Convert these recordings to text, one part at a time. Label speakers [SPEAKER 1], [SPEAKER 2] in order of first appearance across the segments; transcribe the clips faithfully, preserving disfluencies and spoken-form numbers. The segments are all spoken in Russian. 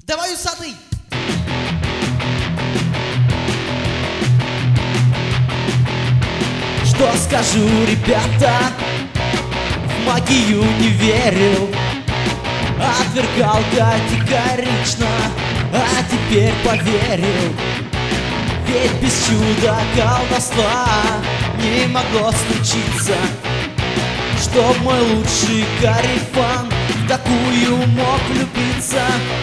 [SPEAKER 1] Давай усатый! Что скажу, ребята, в магию не верил, отвергал категорично, а теперь поверил. Ведь без чуда колдовства не могло случиться, чтоб мой лучший корефан в такую мог влюбиться.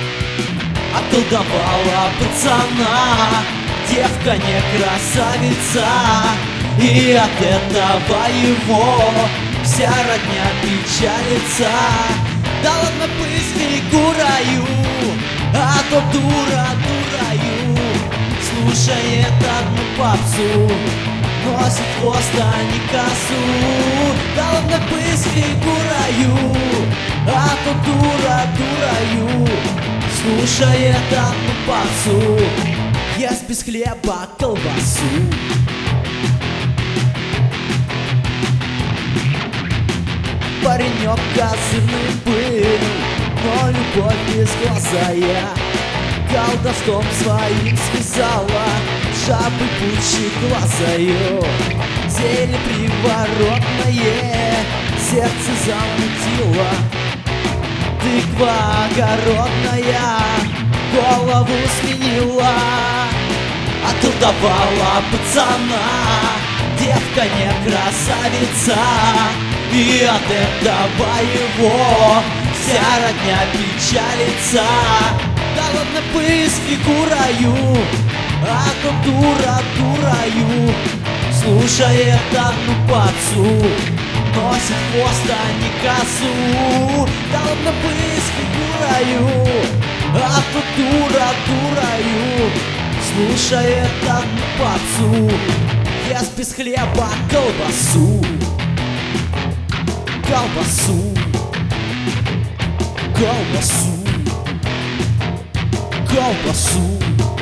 [SPEAKER 1] Околдовала пацана девка не красавица, и от этого его вся родня печалится. Да ладно пусть фигураю, а то дура дураю, слушает одну попсу, носит хвост, а не косу. Да ладно пусть фигураю, а то дура дураю, слушает одну попсу, ест без хлеба колбасу. Паренек козырный был, но любовь безглазая колдовством своим связала жабы пучи глазою. Зелье приворотное сердце замутило, тыква огородная голову сменила. Околдовала пацана девка не красавица, и от этого его вся родня печалится. Да ладно пусть фигураю, а то дура дураю, слушает одну пацу, носит хвост, а не косу. Да ладно пусть фигураю, а то дура дураю, слушает одну пацу, ест без хлеба колбасу. Колбасу, колбасу, колбасу.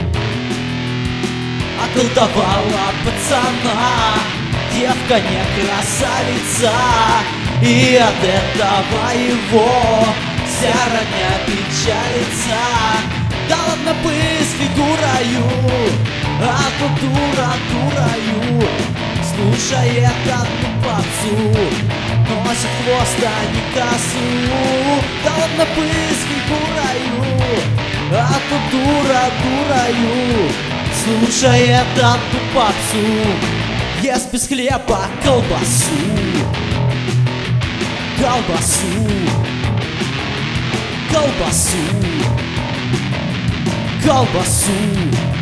[SPEAKER 1] Околдовала пацана девка не красавица, и от этого его вся родня печалится. Да ладно пусть фигураю, а то дура дураю, слушает одну попсу, носит хвост, а не косу. Да ладно пусть фигураю, а то дура дураю, слушает одну попсу, ест без хлеба колбасу. Колбасу, колбасу, колбасу.